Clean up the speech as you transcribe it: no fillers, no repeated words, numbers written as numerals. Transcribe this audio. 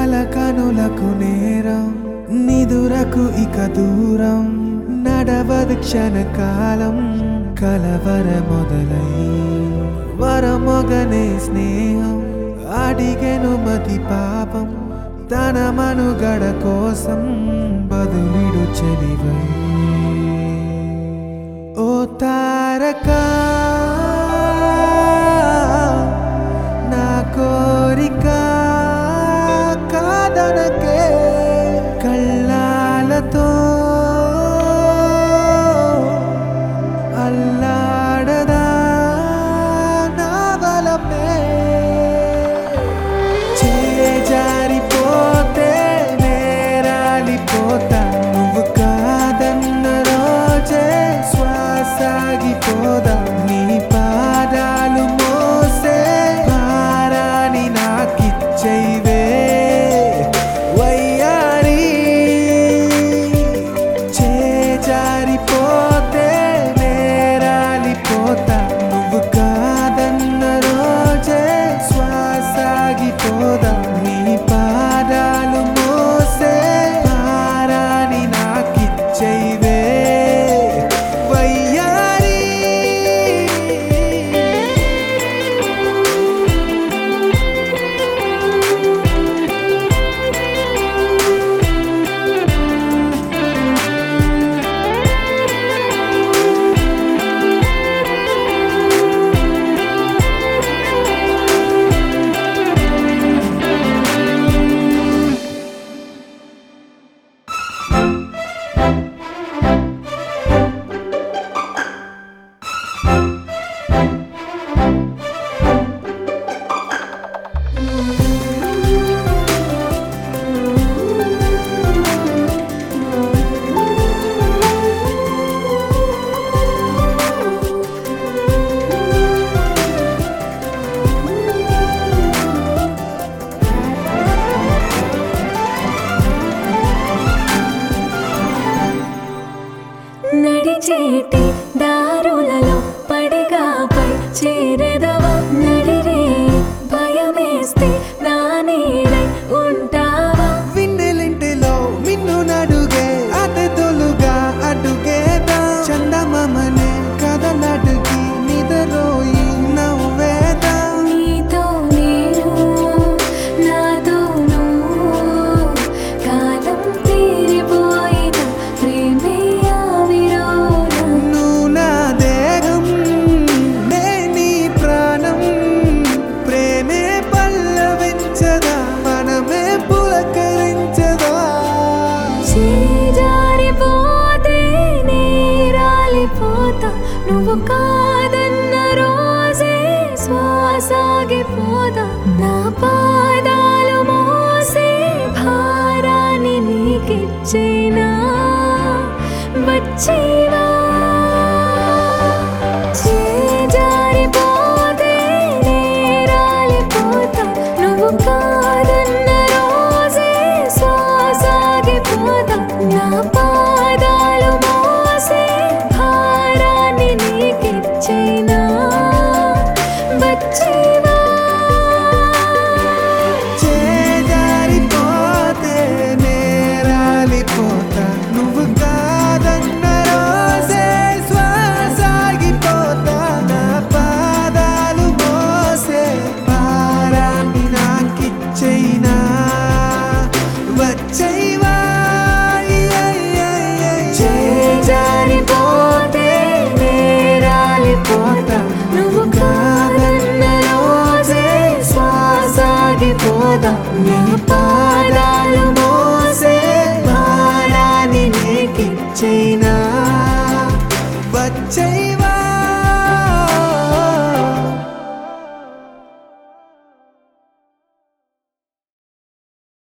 కనులకు నేరం నిదురకు ఇక దూరం నడవదు క్షణకాలం కలవర మొదలై వరమొగనే స్నేహం అడిగెను మతి పాపం తన మనుగడ కోసం బదులిడు చెలివై ఓ తారకా నా కోరిక కాదనకే కళ్ళాలతో అల్లాడదా నా వలపే చేజారిపోతే నేరాలిపోతా నువ్వు కాదన్న రోజే శ్వాసాగిపోదా నీ పాదాలు మోసే భారాన్ని నాకిచ్చైవే వయ్యారి చేజారిపోతే నేరాలిపోతా నువ్వు కాదన్న రోజే శ్వాసాగిపోదా నీ పాదాలు మోసే భారాన్ని నాకిచ్చైవే వయ్యారి నడిచేటి దారులలో పడిగాపై చేరెదవా నడిరే భయమేస్తే నా నీడై ఉంటావా విన్నెలింటిలో మిన్ను నడుగే అటు తొలుగా అడుగేదా చందమామనే కదలడుగి నిదరోయి నవ్వేదా నీతో నేను నాతో నువ్వు కాలం తీరిపోయిన ప్రేమే ఆవిరోన నువ్వు నా దేహం నే నీ ప్రాణం ప్రేమే పల్లవించదా మనమే పులకరించదా చేజారిపోతే నేరాలిపోతా నువ్వు కాదన్న రోజే శ్వాసాగిపోదా నా పాదాలు మోసే భారాన్ని నీకిచ్చేనా వచ్చేవా చేజారిపోతే నేరాలిపోతా నువ్వు కాదన్న రోజే శ్వాసాగిపోదా నా పాదాలు మోసే భారాన్ని నీకిచ్చేనా వచ్చేవా చేజారిపోతే నేరాలిపోతా నువ్వు కాదన్న రోజే శ్వాసాగిపోతా నా పాదాలు మోసే భారాన్ని నాకిచ్చైనా వచ్చైవా చేజారిపోతే నేరాలిపోతా నువ్వు కాదన్న రోజే శ్వాసాగిపోదా నా